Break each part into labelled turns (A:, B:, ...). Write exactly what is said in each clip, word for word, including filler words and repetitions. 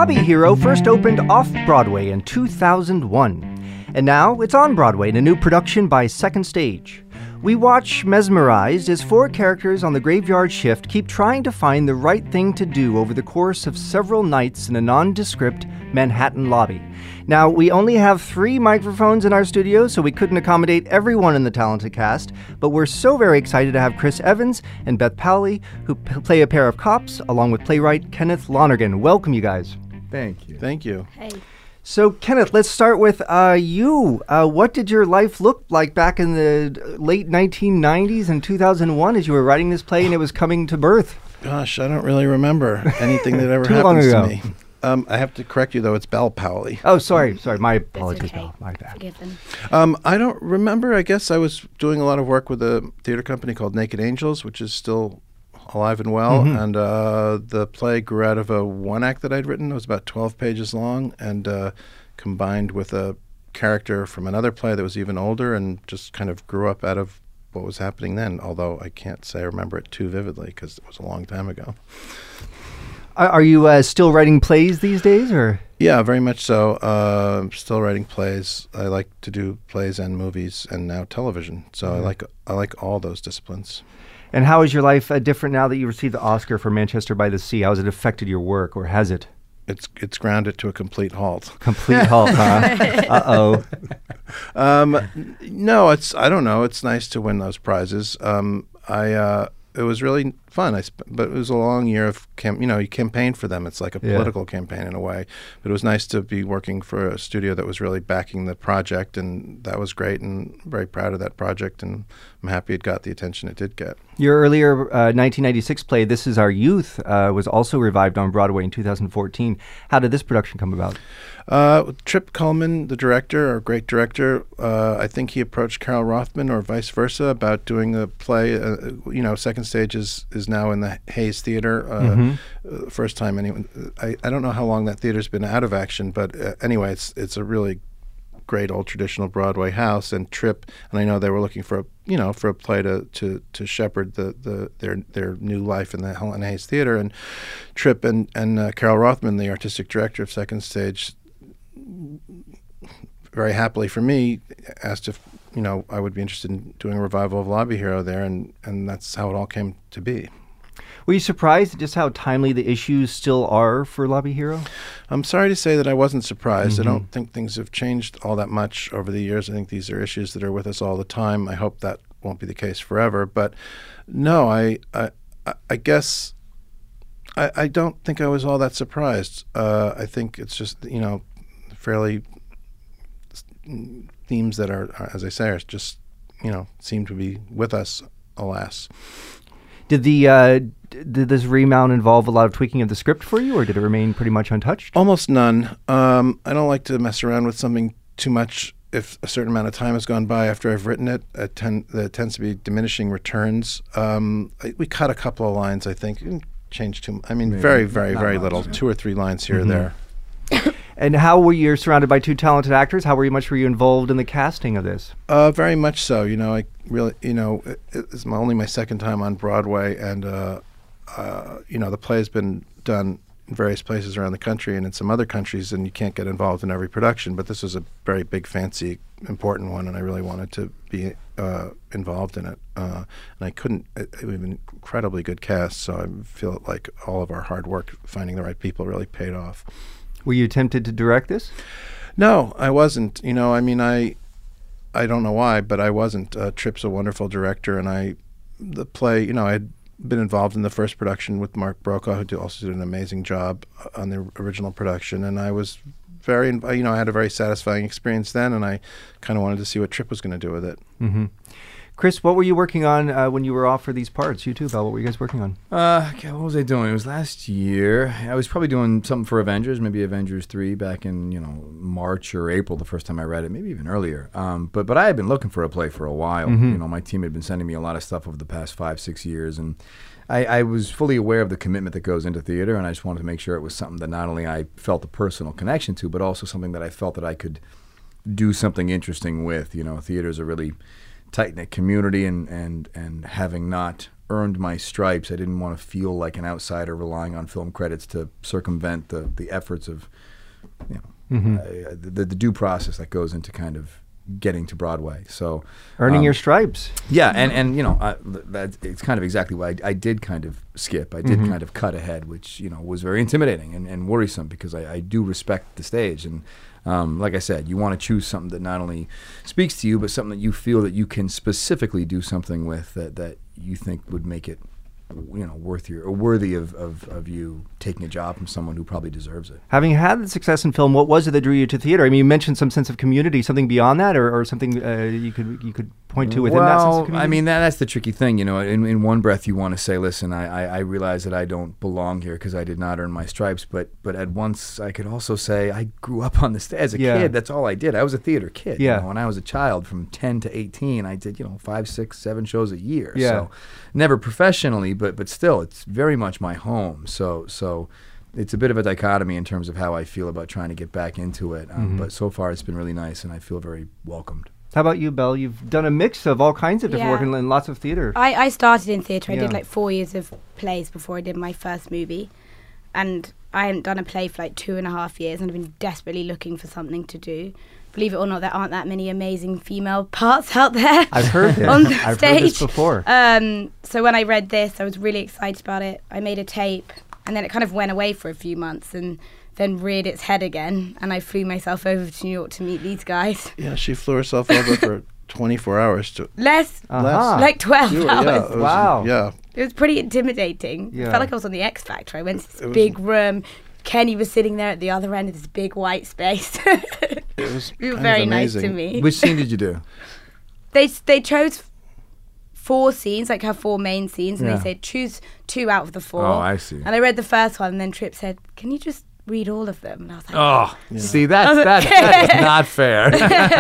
A: Lobby Hero first opened off-Broadway in two thousand one, and now it's on Broadway in a new production by Second Stage. We watch mesmerized as four characters on the graveyard shift keep trying to find the right thing to do over the course of several nights in a nondescript Manhattan lobby. Now, we only have three microphones in our studio, so we couldn't accommodate everyone in the talented cast, but we're so very excited to have Chris Evans and Beth Powley, who p- play a pair of cops, along with playwright Kenneth Lonergan. Welcome, you guys.
B: Thank you.
C: Thank you.
D: Hey.
A: So, Kenneth, let's start with uh, you. Uh, what did your life look like back in the late nineteen nineties and two thousand one as you were writing this play and it was coming to birth?
C: Gosh, I don't really remember anything that ever
A: Too long
C: happens
A: ago.
C: to me. Um, I have to correct you, though. It's Belle Powley.
A: Oh, sorry. Sorry. My apologies,
D: That's okay.
A: Belle. My bad.
D: Forgiven.
C: Um, I don't remember. I guess I was doing a lot of work with a theater company called Naked Angels, which is still alive and well.
A: Mhm.
C: And uh, the play grew out of a one act that I'd written. It was about twelve pages long and uh, combined with a character from another play that was even older and just kind of grew up out of what was happening then, although I can't say I remember it too vividly because it was a long time ago.
A: Are, are you uh, still writing plays these days, or?
C: Yeah, very much so. Uh, I'm still writing plays. I like to do plays and movies and now television. So
A: Mhm.
C: I like I like all those disciplines.
A: And how is your life uh, different now that you received the Oscar for Manchester by the Sea? How has it affected your work, or has it?
C: It's it's grounded to a complete halt.
A: Complete halt, huh? Uh-oh.
C: Um, n- no, it's I don't know. It's nice to win those prizes. Um, I uh, it was really fun. I sp- but it was a long year of cam- you know you campaign for them. It's like a
A: Yeah.
C: political campaign in a way. But it was nice to be working for a studio that was really backing the project, and that was great. And very proud of that project. And I'm happy it got the attention it did get.
A: Your earlier uh, nineteen ninety-six play, This Is Our Youth, uh, was also revived on Broadway in two thousand fourteen. How did this production come about?
C: Uh, Trip Cullman, the director, our great director, uh, I think he approached Carol Rothman or vice versa about doing a play. Uh, you know, Second Stage is, is now in the Hayes Theater. Uh,
A: Mhm.
C: uh, first time anyone. I, I don't know how long that theater's been out of action, but uh, anyway, it's it's a really great old traditional Broadway house. And Trip, and I know they were looking for a you know for a play to to, to shepherd the, the their their new life in the Helen Hayes Theater. And Trip and and uh, Carol Rothman, the artistic director of Second Stage, very happily for me, asked if you know I would be interested in doing a revival of Lobby Hero there, and, and that's how it all came to be.
A: Were you surprised at just how timely the issues still are for Lobby Hero?
C: I'm sorry to say that I wasn't surprised.
A: Mhm.
C: I don't think things have changed all that much over the years. I think these are issues that are with us all the time. I hope that won't be the case forever. But no, I I, I guess I, I don't think I was all that surprised. Uh, I think it's just you know fairly themes that are, are, as I say, are just, you know, seem to be with us, alas.
A: Did the uh, d- did this remount involve a lot of tweaking of the script for you, or did it remain pretty much untouched?
C: Almost none. Um, I don't like to mess around with something too much if a certain amount of time has gone by after I've written it. It, tend, there tends to be diminishing returns. Um, I, we cut a couple of lines, I think. We didn't change too much. I mean,
B: Maybe
C: very, very,
B: not
C: very
B: much,
C: little.
B: yeah.
C: Two or three lines here
A: Mhm.
C: or there.
A: And how were you surrounded by two talented actors? How were you much were you involved in the casting of this?
C: Uh, very much so. You know, I really, you know, it, it's my, only my second time on Broadway, and uh, uh, you know, the play has been done in various places around the country and in some other countries, and you can't get involved in every production. But this was a very big, fancy, important one, and I really wanted to be uh, involved in it. Uh, and I couldn't. It, it was an incredibly good cast, so I feel like all of our hard work finding the right people really paid off.
A: Were you tempted to direct this?
C: No, I wasn't. You know, I mean, I, I don't know why, but I wasn't. Uh, Trip's a wonderful director, and I, the play, you know, I had been involved in the first production with Mark Brokaw, who did, also did an amazing job on the original production, and I was very, you know, I had a very satisfying experience then, and I kind of wanted to see what Trip was going to do with it.
A: Mm-hmm. Chris, what were you working on uh, when you were offered these parts? You too, Belle. What were you guys working on?
B: Uh, God, what was I doing? It was last year. I was probably doing something for Avengers, maybe Avengers three back in, you know, March or April the first time I read it, maybe even earlier. Um, but but I had been looking for a play for a while.
A: Mhm.
B: You know, my team had been sending me a lot of stuff over the past five, six years, and I, I was fully aware of the commitment that goes into theater, and I just wanted to make sure it was something that not only I felt a personal connection to, but also something that I felt that I could do something interesting with. You know, theater is a really tight knit community, and and and having not earned my stripes, I didn't want to feel like an outsider relying on film credits to circumvent the the efforts of, you know,
A: Mm-hmm.
B: uh, the, the due process that goes into kind of getting to Broadway. So
A: Earning
B: um,
A: your stripes.
B: yeah, and and you know, I, that it's kind of exactly why I, I did kind of skip. I did
A: Mhm.
B: kind of cut ahead, which, you know, was very intimidating and, and worrisome, because I, I do respect the stage. And um, like I said, you want to choose something that not only speaks to you, but something that you feel that you can specifically do something with, that, that you think would make it, you know, worth your or worthy of, of, of you taking a job from someone who probably deserves it.
A: Having had the success in film, what was it that drew you to theater? I mean, you mentioned some sense of community, something beyond that, or, or something uh, you could you could point to within
B: well,
A: that sense of community?
B: I mean, that, that's the tricky thing. You know, in, in one breath you want to say, listen, I, I, I realize that I don't belong here because I did not earn my stripes. But but at once I could also say I grew up on the stage as a
A: Yeah.
B: kid. That's all I did. I was a theater kid.
A: Yeah.
B: You know, when I was a child, from ten to eighteen, I did, you know, five, six, seven shows a year.
A: Yeah.
B: So never professionally, but but still, it's very much my home. So so it's a bit of a dichotomy in terms of how I feel about trying to get back into it. Um,
A: Mhm.
B: But so far, it's been really nice, and I feel very welcomed.
A: How about you, Belle? You've done a mix of all kinds of different
D: Yeah.
A: work and, and lots of theater.
D: I, I started in theatre. I
A: Yeah.
D: did like four years of plays before I did my first movie. And I hadn't done a play for like two and a half years, and I've been desperately looking for something to do. Believe it or not, there aren't that many amazing female parts out there.
A: I've heard this.
D: on the
A: I've
D: stage.
A: heard this before.
D: Um, so when I read this, I was really excited about it. I made a tape, and then it kind of went away for a few months, and then reared its head again. And I flew myself over to New York to meet these guys.
C: Yeah, she flew herself over for twenty-four hours to.
D: Less,
A: Uh-huh.
D: like twelve
C: Fewer,
D: hours.
C: yeah, it was-
A: Wow.
C: Yeah.
D: It was pretty intimidating.
A: Yeah.
D: I felt like I was on the X Factor. I went to this
C: It was-
D: big room. Kenny was sitting there at the other end of this big white space.
C: It was
D: They were
C: kind of
D: very nice to
C: amazing.
D: me.
B: Which scene did you do?
D: They they chose four scenes, like have four main scenes, and
B: Yeah.
D: they said choose two out of the four.
B: Oh, I see.
D: And I read the first one, and then Tripp said, "Can you just read all of them?" And I was like,
B: Oh,
C: Yeah.
B: see, that's, that, that is not fair.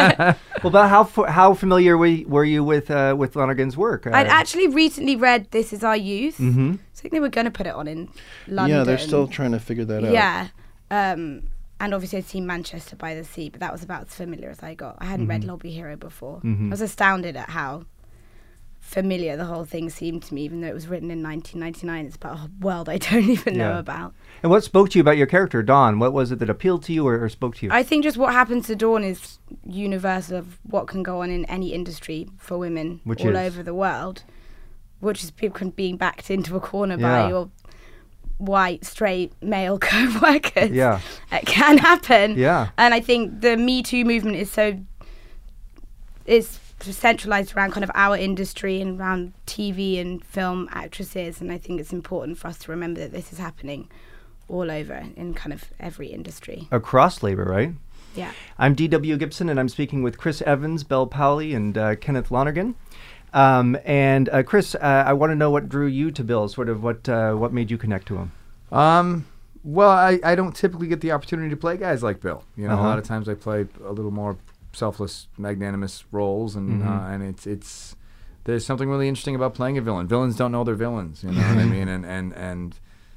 A: Well, but how f- how familiar were you, were you with uh, with Lonergan's work? Uh,
D: I'd actually recently read This Is Our Youth.
A: Mhm.
D: So I think they were going to put it on in London.
C: Yeah, they're still trying to figure that out.
D: Yeah. Um, and obviously I'd seen Manchester by the Sea, but that was about as familiar as I got. I hadn't read Lobby Hero before.
A: Mhm.
D: I was astounded at how familiar the whole thing seemed to me, even though it was written in nineteen ninety-nine. It's about a world I don't even know
A: Yeah.
D: about.
A: And what spoke to you about your character, Dawn? What was it that appealed to you or, or spoke to you?
D: I think just what happens to Dawn is universal of what can go on in any industry for women
A: Which
D: all
A: is?
D: over the world, which is people being backed into a corner
A: Yeah.
D: by your white, straight, male co-workers.
A: Yeah.
D: It can happen.
A: Yeah.
D: And I think the Me Too movement is so, is centralized around kind of our industry and around T V and film actresses. And I think it's important for us to remember that this is happening all over in kind of every industry.
A: Across labor, right?
D: Yeah.
A: I'm D W Gibson, and I'm speaking with Chris Evans, Belle Powley, and uh, Kenneth Lonergan. Um, and uh, Chris, uh, I want to know what drew you to Bill. Sort of what uh, what made you connect to him?
B: Um, well, I, I don't typically get the opportunity to play guys like Bill. You know,
A: Uh-huh.
B: a lot of times I play a little more selfless, magnanimous roles, and
A: Mhm.
B: uh, and it's it's there's something really interesting about playing a villain. Villains don't know they're villains. You know what I mean? And and and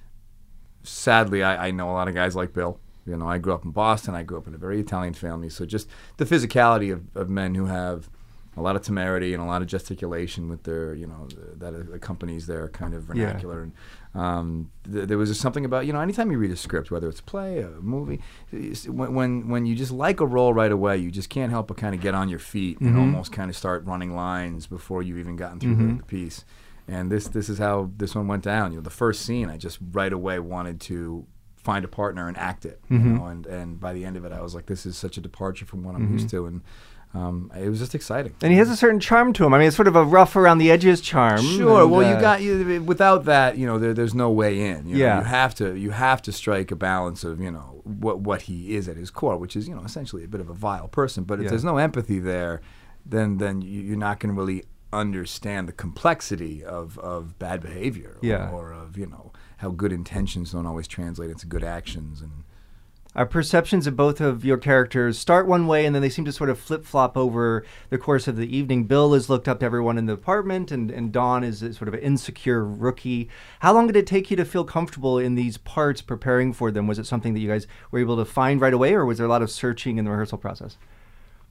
B: sadly, I, I know a lot of guys like Bill. You know, I grew up in Boston. I grew up in a very Italian family. So just the physicality of, of men who have a lot of temerity and a lot of gesticulation with their, you know, th- that accompanies their kind of
A: Yeah.
B: vernacular. And um, th- there was just something about, you know, anytime you read a script, whether it's a play, a movie, it's- when, when when you just like a role right away, you just can't help but kind of get on your feet and
A: Mhm.
B: almost kind of start running lines before you've even gotten through
A: Mhm.
B: the, the piece. And this this is how this one went down. You know, the first scene, I just right away wanted to find a partner and act it. You
A: Mhm.
B: know, and and by the end of it, I was like, this is such a departure from what I'm
A: Mhm.
B: used to, and um, it was just exciting.
A: And he has a certain charm to him. I mean, it's sort of a rough around the edges charm.
B: Sure.
A: and,
B: Well,
A: uh,
B: you got you without that. You know, there, there's no way in. You know,
A: Yeah.
B: you have to you have to strike a balance of, you know, what what he is at his core, which is, you know, essentially a bit of a vile person. But if
A: Yeah.
B: there's no empathy there, then then you, you're not going to really understand the complexity of, of bad behavior.
A: Yeah.
B: Or, or of, you know, how good intentions don't always translate into good actions. And
A: Our perceptions of both of your characters start one way, and then they seem to sort of flip-flop over the course of the evening. Bill is looked up to everyone in the apartment, and, and Dawn is a sort of an insecure rookie. How long did it take you to feel comfortable in these parts preparing for them? Was it something that you guys were able to find right away, or was there a lot of searching in the rehearsal process?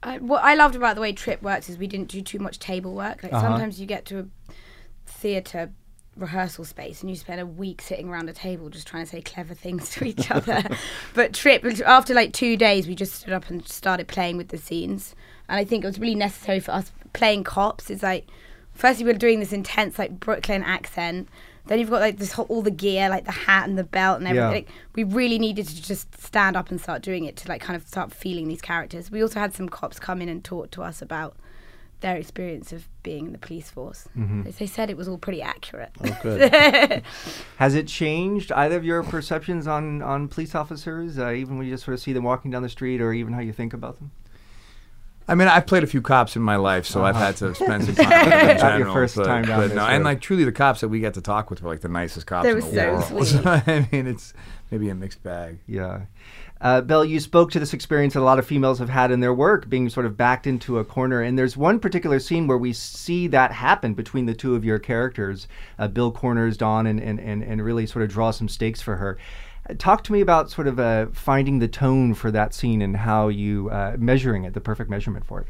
D: I, what I loved about the way Trip works is we didn't do too much table work. Like
A: Uh-huh.
D: sometimes you get to a theatre rehearsal space and you spend a week sitting around a table just trying to say clever things to each other. But Trip, after like two days, we just stood up and started playing with the scenes. And I think it was really necessary for us playing cops. It's like, firstly, we're doing this intense like Brooklyn accent. Then you've got like this whole, all the gear, like the hat and the belt and everything.
A: Yeah.
D: Like, we really needed to just stand up and start doing it to like kind of start feeling these characters. We also had some cops come in and talk to us about their experience of being in the police force.
A: Mm-hmm.
D: They said it was all pretty accurate.
C: Oh, good.
A: Has it changed either of your perceptions on, on police officers, uh, even when you just sort of see them walking down the street, or even how you think about them?
B: I mean, I've played a few cops in my life, so I've
A: Uh-huh.
B: had to spend some time with them in
A: Not
B: general.
A: your first
B: but,
A: time down
B: but
A: this
B: no, and
A: road.
B: like truly, the cops that we get to talk with were like the nicest cops
D: They
B: in
D: were
B: the
D: so
B: world.
D: sweet.
B: So, I mean, it's maybe a mixed bag.
A: Yeah. Uh, Belle, you spoke to this experience that a lot of females have had in their work, being sort of backed into a corner. And there's one particular scene where we see that happen between the two of your characters. Uh, Bill corners Dawn and, and, and, and really sort of draws some stakes for her. Uh, talk to me about sort of uh, finding the tone for that scene and how you, uh, measuring it, the perfect measurement for it.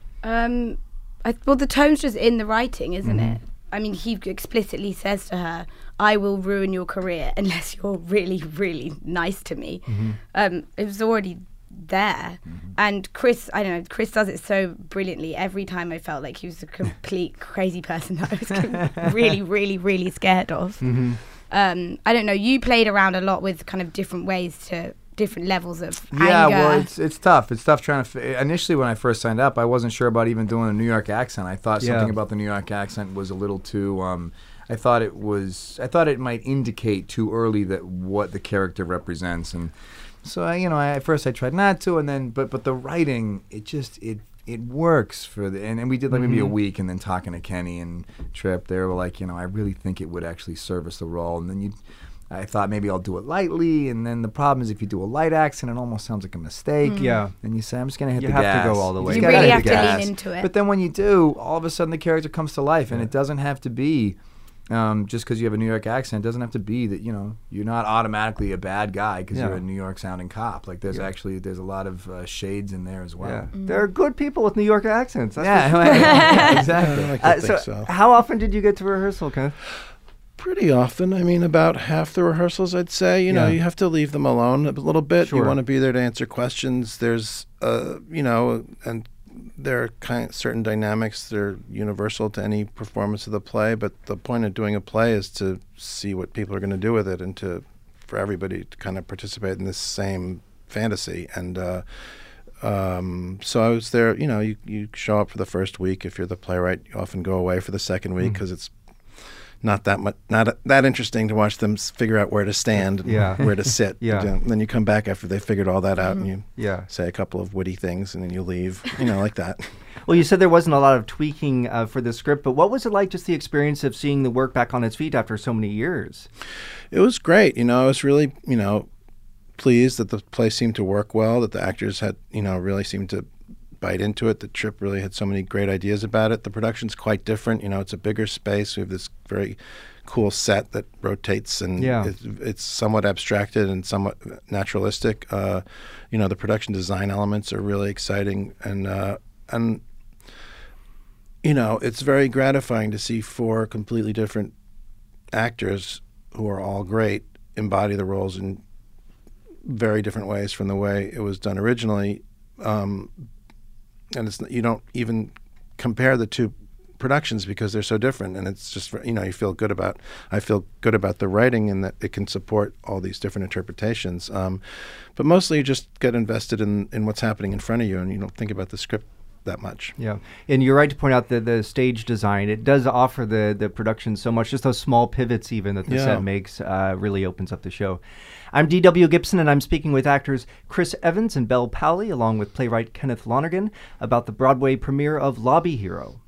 D: Um, I, well, the tone's just in the writing, isn't
A: Mhm.
D: it? I mean, he explicitly says to her, I will ruin your career unless you're really, really nice to me.
A: Mm-hmm.
D: Um, it was already there. And Chris, I don't know, Chris does it so brilliantly. Every time I felt like he was a complete crazy person that I was really, really, really scared of.
A: Mm-hmm.
D: Um, I don't know, you played around a lot with kind of different ways to, different levels of
B: Yeah,
D: anger.
B: well, it's it's tough. It's tough trying to. F- Initially, when I first signed up, I wasn't sure about even doing a New York accent. I thought
A: Yeah.
B: something about the New York accent was a little too. Um, I thought it was. I thought it might indicate too early that what the character represents, and so I, you know, I, at first I tried not to, and then but but the writing, it just it. It works for the and, and we did like maybe a
A: Mhm.
B: week, and then talking to Kenny and Tripp, they were like, you know, I really think it would actually service the role, and then you. I thought maybe I'll do it lightly, and then the problem is if you do a light accent, it almost sounds like a mistake.
D: Mm.
A: Yeah.
B: And you say, I'm just going to hit
A: You
B: the
A: have to
B: gas.
A: go all the way.
B: just
A: You
B: gotta
A: really
B: hit
A: have
B: the
A: to
B: gas.
D: lean into it.
B: But then when you do, all of a sudden the character comes to life, and
A: Yeah.
B: it doesn't have to be um, just because you have a New York accent. It doesn't have to be that, you know, you're not automatically a bad guy because
A: Yeah.
B: you're a New York sounding cop. Like there's
A: Yeah.
B: actually, there's a lot of uh, shades in there as well.
A: Yeah. There are good people with New York accents. That's
B: Yeah,
A: for sure.
B: yeah, exactly.
C: I like to
A: Uh,
C: think
A: so,
C: so.
A: how often did you get to rehearsal, Kenneth?
C: Pretty often. I mean, about half the rehearsals, I'd say. You know,
A: Yeah.
C: you have to leave them alone a little bit.
A: Sure.
C: You want to be there to answer questions. There's, uh, you know, and there are kind certain dynamics that are universal to any performance of the play. But the point of doing a play is to see what people are going to do with it, and to for everybody to kind of participate in this same fantasy. And uh, um, so I was there. You know, you you show up for the first week. If you're the playwright, you often go away for the second week
A: Mm.
C: because it's not that much, not a, that interesting to watch them s- figure out where to stand and
A: Yeah.
C: where to sit.
A: Yeah.
C: You know, then you come back after they figured all that out, and you
A: Yeah.
C: say a couple of witty things, and then you leave. You know, like that.
A: Well, you said there wasn't a lot of tweaking uh, for the script, but what was it like, just the experience of seeing the work back on its feet after so many years?
C: It was great. You know, I was really, you know, pleased that the play seemed to work well, that the actors had, you know, really seemed to bite into it. The Trip really had so many great ideas about it. The production's quite different. You know, it's a bigger space. We have this very cool set that rotates, and
A: Yeah.
C: it's, it's somewhat abstracted and somewhat naturalistic. Uh, you know, the production design elements are really exciting, and uh, and you know, it's very gratifying to see four completely different actors who are all great embody the roles in very different ways from the way it was done originally. Um, and it's you don't even compare the two productions because they're so different, and it's just, you know, you feel good about I feel good about the writing and that it can support all these different interpretations. Um, but mostly you just get invested in, in what's happening in front of you, and you don't think about the script that much.
A: Yeah, and you're right to point out that the stage design, it does offer the the production so much. Just those small pivots even that the
C: Yeah.
A: set makes uh, really opens up the show. I'm D W Gibson, and I'm speaking with actors Chris Evans and Belle Powley, along with playwright Kenneth Lonergan, about the Broadway premiere of Lobby Hero.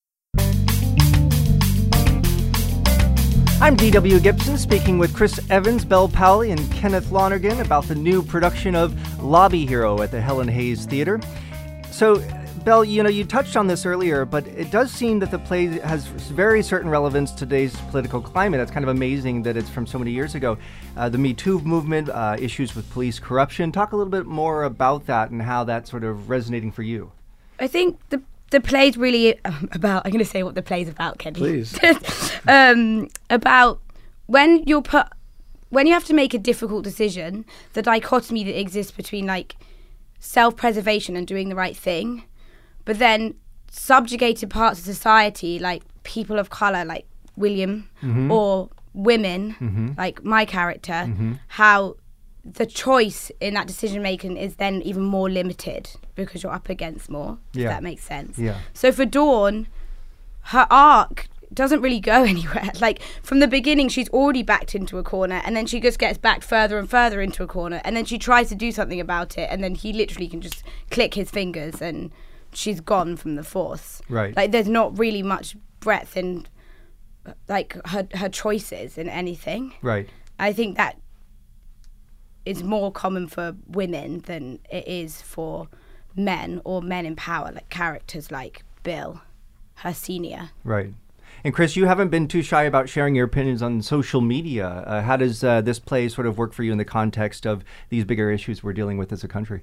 A: I'm D W Gibson, speaking with Chris Evans, Belle Powley, and Kenneth Lonergan about the new production of Lobby Hero at the Helen Hayes Theater. So, Belle, you know, you touched on this earlier, but it does seem that the play has very certain relevance to today's political climate. It's kind of amazing that it's from so many years ago. Uh, the Me Too movement, uh, issues with police corruption. Talk a little bit more about that and how that's sort of resonating for you.
D: I think the the play's really um, about. I'm going to say what the play's about, Kenny.
C: Please.
D: um, about when you're put, when you have to make a difficult decision, the dichotomy that exists between like self-preservation and doing the right thing, but then subjugated parts of society, like people of color, like William,
A: mm-hmm.
D: or women,
A: mm-hmm.
D: like my character,
A: mm-hmm.
D: how the choice in that decision making is then even more limited because you're up against more. If
A: Yeah.
D: that makes sense.
A: Yeah.
D: So for Dawn, her arc doesn't really go anywhere. Like from the beginning, she's already backed into a corner, and then she just gets backed further and further into a corner, and then she tries to do something about it, and then he literally can just click his fingers, and she's gone from the force.
A: Right.
D: Like there's not really much breadth in like her her choices in anything.
A: Right.
D: I think that is more common for women than it is for men or men in power, like characters like Bill, her senior.
A: Right. And Chris, you haven't been too shy about sharing your opinions on social media. Uh, how does uh, this play sort of work for you in the context of these bigger issues we're dealing with as a country?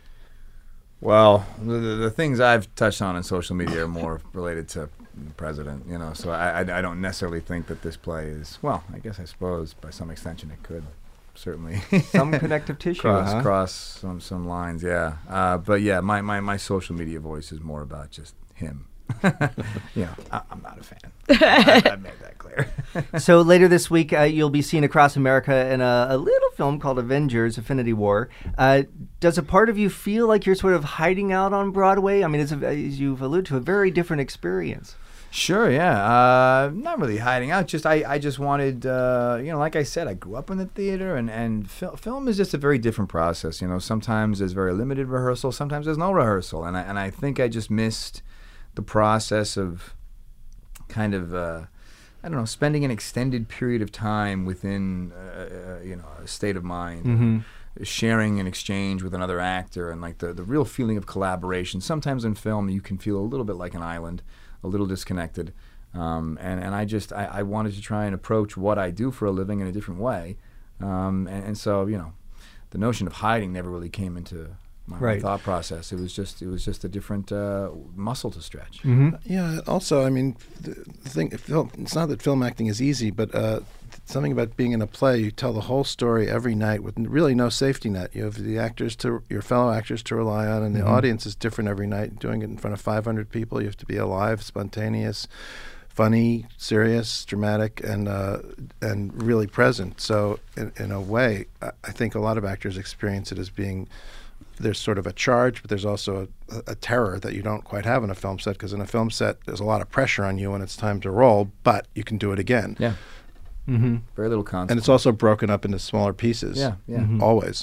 B: Well, the, the things I've touched on in social media are more related to the president, you know, so I, I, I don't necessarily think that this play is, well, I guess I suppose by some extension it could certainly.
A: Some connective tissue,
B: cross,
A: huh?
B: cross some, some lines, yeah. Uh, but yeah, my, my, my social media voice is more about just him. You know, I, I'm not a fan. I, I made that clear.
A: So later this week, uh, you'll be seen across America in a, a little film called Avengers: Infinity War. Uh, does a part of you feel like you're sort of hiding out on Broadway? I mean, it's a, as you've alluded to, a very different experience.
B: Sure, yeah. Uh, not really hiding out. Just I, I just wanted, uh, you know, like I said, I grew up in the theater, and and fil- film is just a very different process. You know, sometimes there's very limited rehearsal, sometimes there's no rehearsal, and I and I think I just missed the process of kind of, uh, I don't know, spending an extended period of time within, uh, uh, you know, a state of mind.
A: Mm-hmm.
B: Sharing an exchange with another actor, and like the, the real feeling of collaboration. Sometimes in film you can feel a little bit like an island, a little disconnected. Um, and, and I just, I, I wanted to try and approach what I do for a living in a different way. Um, and, and so, you know, the notion of hiding never really came into my,
A: Right.
B: my thought process. It was just, it was just a different uh, muscle to stretch.
A: Mm-hmm.
C: Yeah. Also, I mean, the, the thing, film, it's not that film acting is easy, but uh, something about being in a play, you tell the whole story every night with really no safety net. You have the actors to, your fellow actors to rely on, and the
A: Mm-hmm.
C: audience is different every night. Doing it in front of five hundred people, you have to be alive, spontaneous, funny, serious, dramatic, and uh, and really present. So, in, in a way, I, I think a lot of actors experience it as being, there's sort of a charge, but there's also a, a terror that you don't quite have in a film set, because in a film set, there's a lot of pressure on you when it's time to roll, but you can do it again.
B: Yeah.
A: Mm-hmm.
B: Very little consequence.
C: And it's also broken up into smaller pieces.
B: Yeah, yeah.
A: Mhm.
C: Always.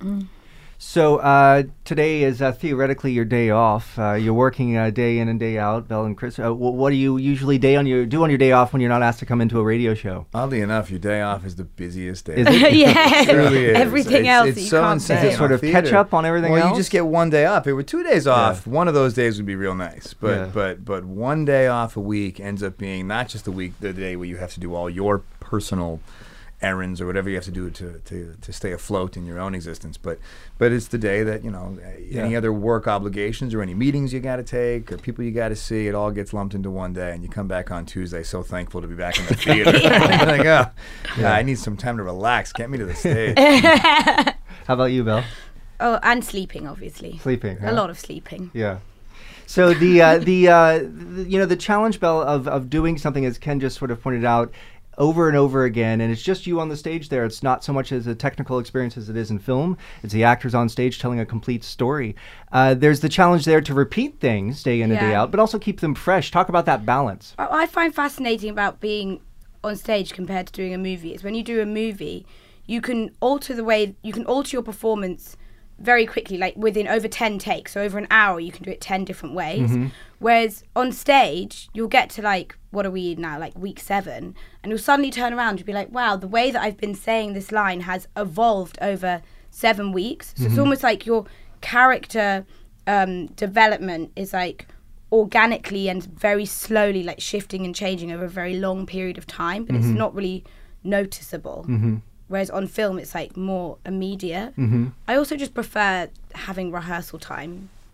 A: So uh, today is uh, theoretically your day off. Uh, you're working uh, day in and day out, Belle and Chris. Uh, wh- what do you usually day on your do on your day off when you're not asked to come into a radio show?
B: Oddly enough, your day off is the busiest day.
A: Is it?
D: Yeah.
B: It really is.
D: Everything
B: It's-
D: else
B: it's
D: that you
B: so
D: can't
B: insane.
D: say.
A: Is it sort
B: on
A: of
B: theater.
A: catch up on everything
B: well,
A: else?
B: you just get one day off. If it were two days off,
A: Yeah.
B: one of those days would be real nice. But
A: Yeah.
B: but but one day off a week ends up being not just the week, the day where you have to do all your personal errands or whatever you have to do to, to, to stay afloat in your own existence, but but it's the day that, you know, any
A: Yeah.
B: other work obligations or any meetings you got to take or people you got to see, it all gets lumped into one day, and you come back on Tuesday so thankful to be back in the theater. You're like, oh, yeah, I need some time to relax. Get me to the stage.
A: How about you, Belle?
D: Oh, and sleeping, obviously.
A: Sleeping.
D: A
A: huh?
D: lot of sleeping.
A: Yeah. So the uh, the, uh, the you know the challenge, Belle, of of doing something, as Ken just sort of pointed out, over and over again, and it's just you on the stage there. It's not so much as a technical experience as it is in film. It's the actors on stage telling a complete story. Uh, there's the challenge there to repeat things day in and day
D: Yeah.
A: out, but also keep them fresh. Talk about that balance.
D: What I find fascinating about being on stage compared to doing a movie is when you do a movie, you can alter the way, you can alter your performance very quickly, like within over ten takes. So over an hour, you can do it ten different ways.
A: Mm-hmm.
D: Whereas on stage, you'll get to like, what are we now, like week seven, and you'll suddenly turn around and be like, wow, the way that I've been saying this line has evolved over seven weeks. So it's almost like your character um, development is like organically and very slowly like shifting and changing over a very long period of time, but it's not really noticeable.
A: Mm-hmm.
D: Whereas on film, it's like more immediate.
A: Mm-hmm.
D: I also just prefer having rehearsal time.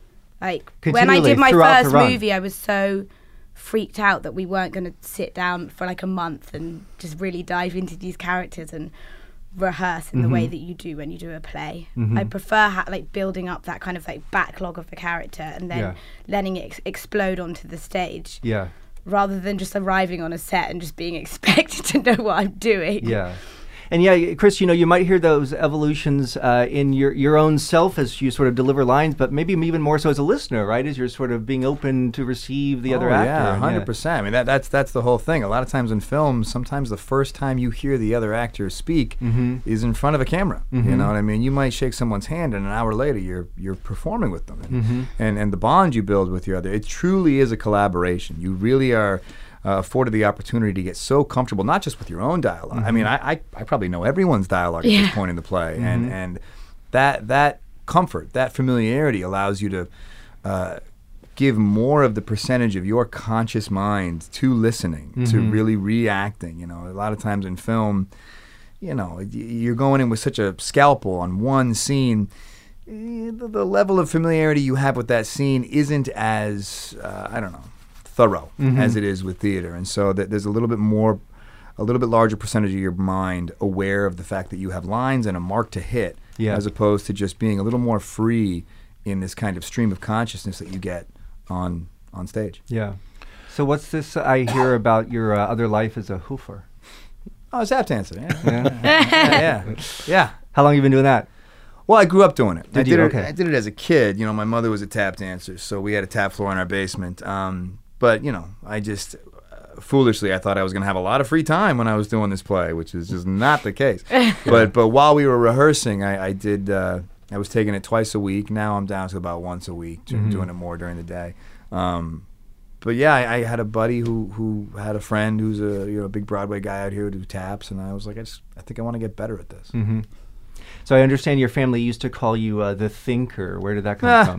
D: Like when I
A: Continually,
D: did my
A: throughout the
D: first
A: run.
D: movie, I was so freaked out that we weren't going to sit down for like a month and just really dive into these characters and rehearse in
A: Mhm.
D: the way that you do when you do a play.
A: Mhm.
D: I prefer ha- like building up that kind of like backlog of the character and then
A: Yeah.
D: letting it ex- explode onto the stage,
A: Yeah.
D: rather than just arriving on a set and just being expected to know what I'm doing.
A: Yeah. And yeah, Chris, you know, you might hear those evolutions uh, in your, your own self as you sort of deliver lines, but maybe even more so as a listener, right? As you're sort of being open to receive the other
B: oh,
A: actor.
B: Yeah,
A: and
B: one hundred percent. I mean, that, that's that's the whole thing. A lot of times in films, sometimes the first time you hear the other actor speak
A: Mhm.
B: is in front of a camera. You
A: Mhm.
B: know what I mean? You might shake someone's hand, and an hour later, you're you're performing with them, and
A: Mhm.
B: and, and the bond you build with your other, it truly is a collaboration. You really are. Uh, afforded the opportunity to get so comfortable, not just with your own dialogue. I mean, I, I, I probably know everyone's dialogue at
D: Yeah.
B: this point in the play, and and that that comfort, that familiarity allows you to uh, give more of the percentage of your conscious mind to listening, to
A: Mhm.
B: really reacting. You know, a lot of times in film, you know, y- you're going in with such a scalpel on one scene. eh, The, the level of familiarity you have with that scene isn't as uh, I don't know. thorough
A: Mhm.
B: as it is with theater, and so that there's a little bit more, a little bit larger percentage of your mind aware of the fact that you have lines and a mark to hit,
A: Yeah.
B: as opposed to just being a little more free in this kind of stream of consciousness that you get on on stage.
A: Yeah. So what's this I hear about your uh, other life as a hoofer?
B: Oh, it's tap dancing. Yeah,
A: Yeah.
B: yeah, yeah. yeah.
A: How long have you been doing that?
B: Well, I grew up doing it. I
A: Did
B: did
A: you?
B: it.
A: Okay.
B: I did it as a kid. You know, my mother was a tap dancer, so we had a tap floor in our basement. Um, but you know, I just uh, foolishly I thought I was going to have a lot of free time when I was doing this play, which is just not the case. but but while we were rehearsing, I, I did. Uh, I was taking it twice a week. Now I'm down to about once a week, do-
A: Mhm.
B: doing it more during the day. Um, but yeah, I, I had a buddy who who had a friend who's a you know big Broadway guy out here who do taps, and I was like, I just I think I want to get better at this.
A: Mm-hmm. So I understand your family used to call you uh, the thinker. Where did that come
B: Ah.
A: from?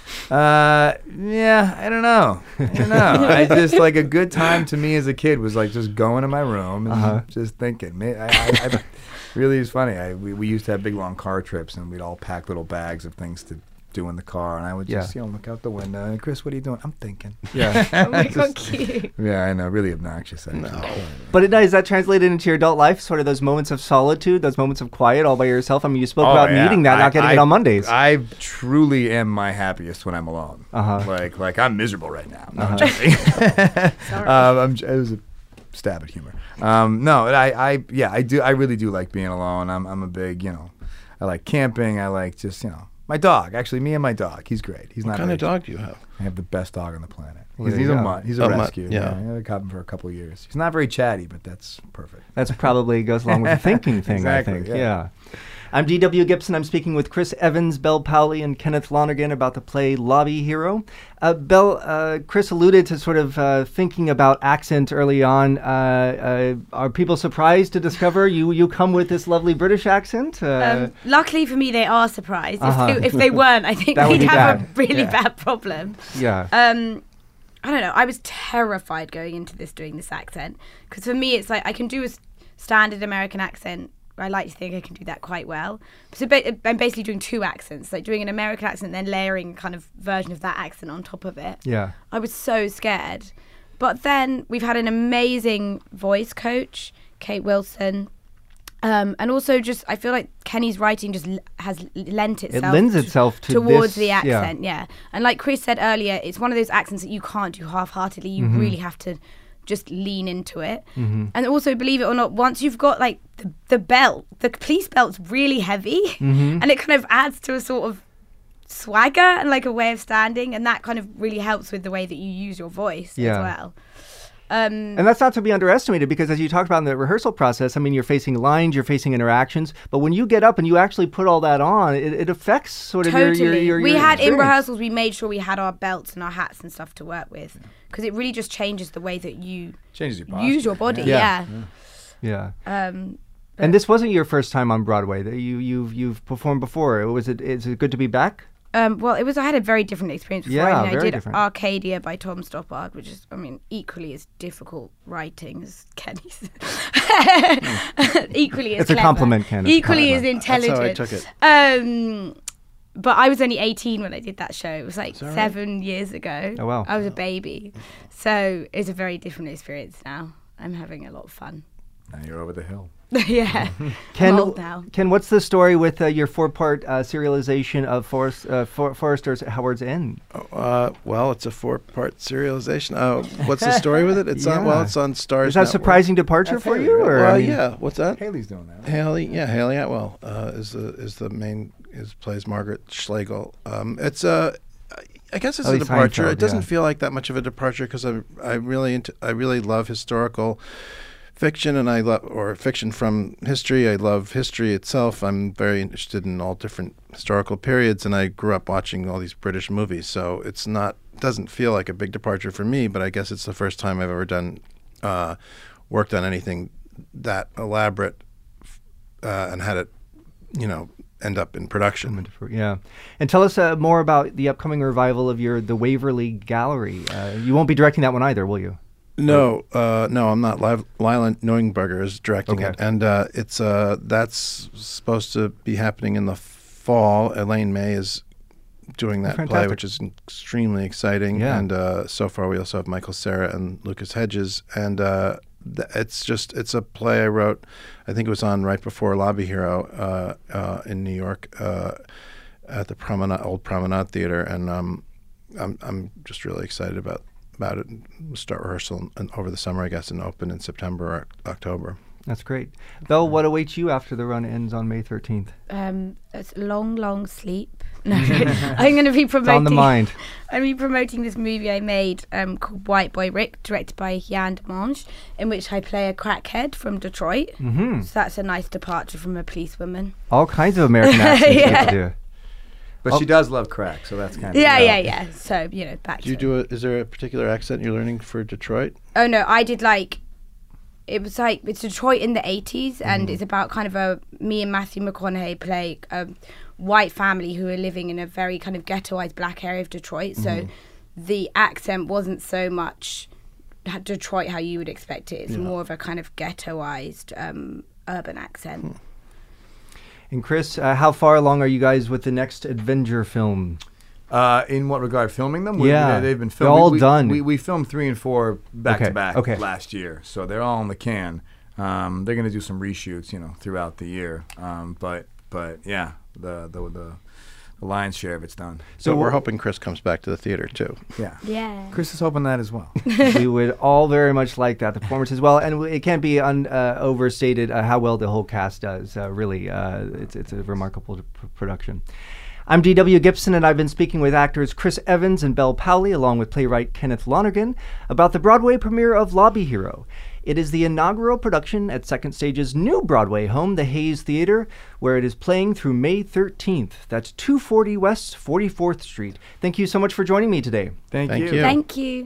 B: Uh, yeah, I don't know. I don't know. I just like a good time to me as a kid was like just going to my room and
A: Uh-huh.
B: just thinking. Ma- I, I, I really is funny. I we, we used to have big long car trips and we'd all pack little bags of things to do in the car, and I would just
A: Yeah.
B: you know look out the window and Chris, what are you doing? I'm thinking.
A: Yeah.
D: Oh my
B: Just-
D: god, cute.
B: Yeah, I know. Really obnoxious. Actually.
C: No.
A: But it, is that translated into your adult life? Sort of those moments of solitude, those moments of quiet all by yourself? I mean, you spoke
B: Oh,
A: about
B: yeah.
A: needing that,
B: I-
A: not getting
B: I-
A: it on Mondays.
B: I truly am my happiest when I'm alone.
A: Uh-huh.
B: Like, like I'm miserable right now. No, I'm
A: Uh-huh.
B: joking.
D: Sorry.
B: um, I'm, j- it was a stab at humor. Um, no, I, I, yeah, I do. I really do like being alone. I'm, I'm a big, you know, I like camping. I like just, you know, my dog. Actually, me and my dog. He's great. He's
C: What
B: not
C: kind of
B: very-
C: dog do you have?
B: I have the best dog on the planet.
A: Well,
B: He's,
A: there
B: he's
A: you
B: a
A: go.
B: mutt. He's a
C: A mutt,
B: rescue.
C: yeah.
B: yeah, I got him for a couple of years. He's not very chatty, but that's perfect.
A: That's probably goes along with the thinking thing,
B: Exactly,
A: I think.
B: yeah.
A: Yeah. I'm D W Gibson. I'm speaking with Chris Evans, Bel Powley, and Kenneth Lonergan about the play Lobby Hero. Uh, Bel, uh, Chris alluded to sort of uh, thinking about accent early on. Uh, uh, are people surprised to discover you, you come with this lovely British accent? Uh,
D: Um, luckily for me, they are surprised.
A: Uh-huh.
D: If, they, if they weren't, I think
A: That would
D: we'd
A: be
D: have
A: bad.
D: a really
A: Yeah.
D: bad problem.
A: yeah.
D: Um, I don't know. I was terrified going into this doing this accent because for me, it's like I can do a s- standard American accent. I like to think I can do that quite well. So ba- I'm basically doing two accents, like doing an American accent, then layering a kind of version of that accent on top of it.
A: Yeah.
D: I was so scared. But then we've had an amazing voice coach, Kate Wilson. Um, and also just, I feel like Kenny's writing just l- has l- lent itself
A: It lends
D: to-
A: itself to
D: towards
A: this,
D: the
A: yeah.
D: accent, yeah. And like Chris said earlier, it's one of those accents that you can't do half-heartedly. You
A: Mm-hmm.
D: really have to just lean into it. And also, believe it or not, once you've got like the, the belt, the police belt's really heavy,
A: Mm-hmm.
D: and it kind of adds to a sort of swagger and like a way of standing, and that kind of really helps with the way that you use your voice
A: Yeah.
D: as well. Um,
A: And that's not to be underestimated because, as you talked about in the rehearsal process, I mean, you're facing lines, you're facing interactions, but when you get up and you actually put all that on, it, it affects sort of
D: Totally.
A: your, your, your,
D: we
A: your
D: had in
A: experience.
D: rehearsals, we made sure we had our belts and our hats and stuff to work with because it really just changes the way that you
B: Changes your posture.
D: use your body.
A: Yeah.
D: Yeah.
A: Yeah.
D: Um,
A: And this wasn't your first time on Broadway. That you you've you've performed before. Was it? Is it good to be back?
D: um, well, it was. I had a very different experience before.
A: Yeah,
D: I, mean, I
A: very
D: did
A: different.
D: Arcadia by Tom Stoppard, which is, I mean, equally as difficult writing as Kenny's. equally as
A: It's a
D: clever.
A: compliment, Ken. It's
D: Equally as
A: clever.
C: That's how I
D: intelligent.
C: took it.
D: Um, but I was only eighteen when I did that show. It was like
C: that right?
D: seven years ago.
A: Oh, wow.
D: I was a baby. So it's a very different experience now. I'm having a lot of fun.
B: Now you're over the hill.
D: yeah.
A: Ken,
D: I'm old now.
A: Ken, what's the story with uh, your four-part uh, serialization of Forrest, uh, For- Forrester's Howard's End?
C: Uh, well, it's a four-part serialization. Uh, what's the story with it? It's on. Well,
A: Yeah.
C: it's on Stars.
A: Is that a
C: Network.
A: surprising departure
B: That's
A: for
B: Haley,
A: you?
B: right?
A: Or
C: Well,
A: I mean-
C: yeah. What's that?
B: Haley's doing that.
C: Haley, yeah, Haley Atwell uh, is the is the main is plays Margaret Schlegel. Um, it's a, I guess it's a
A: Ellie
C: departure.
A: Seinfeld,
C: It doesn't
A: yeah.
C: feel like that much of a departure because I I really into, I really love historical fiction and I love or fiction from history. I love history itself. I'm very interested in all different historical periods, and I grew up watching all these British movies. So it's not doesn't feel like a big departure for me. But I guess it's the first time I've ever done uh, worked on anything that elaborate uh, and had it, you know, end up in production.
A: Yeah. And tell us uh, more about the upcoming revival of your The Waverly Gallery. Uh, you won't be directing that one either, will you?
C: No, uh, no, I'm not. Liv- Lila Neuenberger is directing
A: Okay.
C: it, and uh, it's uh, that's supposed to be happening in the fall. Elaine May is doing that play,
A: fantastic.
C: which is extremely exciting.
A: Yeah.
C: And uh, so far, we also have Michael Cera and Lucas Hedges, and uh, th- it's just it's a play I wrote. I think it was on right before Lobby Hero uh, uh, in New York uh, at the Promenade, Old Promenade Theater, and um, I'm I'm just really excited about. about it. We'll start rehearsal and over the summer, I guess, and open in September or Oc- October.
A: That's great. Belle, what awaits you after the run ends on May thirteenth?
D: Um, it's long, long sleep. No, I'm going to be promoting.
A: It's on the mind.
D: I'm going to be promoting this movie I made um, called White Boy Rick, directed by Yann Demange, in which I play a crackhead from Detroit.
A: Mm-hmm.
D: So that's a nice departure from a policewoman.
A: All kinds of American accents you
D: Yeah.
A: get to do.
B: But
A: Oh.
B: she does love crack, so that's kind of
D: Yeah, yeah, yeah. So, you know, back
C: Do you
D: to
C: do a, is there a particular accent you're learning for Detroit?
D: Oh no, I did like it was like it's Detroit in the eighties, and it's about kind of a me and Matthew McConaughey play a white family who are living in a very kind of ghettoized black area of Detroit. So the accent wasn't so much Detroit how you would expect it. It's
C: Yeah.
D: more of a kind of ghettoized um, urban accent.
A: And Chris, uh, how far along are you guys with the next Avenger film?
B: Uh, in what regard, filming them? We,
A: Yeah.
B: they, they've been
A: They're
B: filmed.
A: all
B: we,
A: done.
B: We, we filmed three and four back
A: Okay,
B: to back
A: okay.
B: last year, so they're all in the can. Um, they're going to do some reshoots, you know, throughout the year. Um, but but yeah, the the the, the lion's share of it's done.
C: So
A: So
C: we're
A: wh-
C: hoping Chris comes back to the theater too.
B: Yeah.
D: Yeah.
B: Chris is hoping that as well.
A: We would all very much like that, the performance as well. And w- it can't be un, uh, overstated uh, how well the whole cast does. Uh, really, uh, it's, it's a remarkable p- production. I'm D W Gibson, and I've been speaking with actors Chris Evans and Belle Powley, along with playwright Kenneth Lonergan, about the Broadway premiere of Lobby Hero. It is the inaugural production at Second Stage's new Broadway home, the Hayes Theater, where it is playing through May thirteenth. That's two forty West forty-fourth Street. Thank you so much for joining me today.
B: Thank,
C: Thank
B: you.
C: you.
D: Thank you.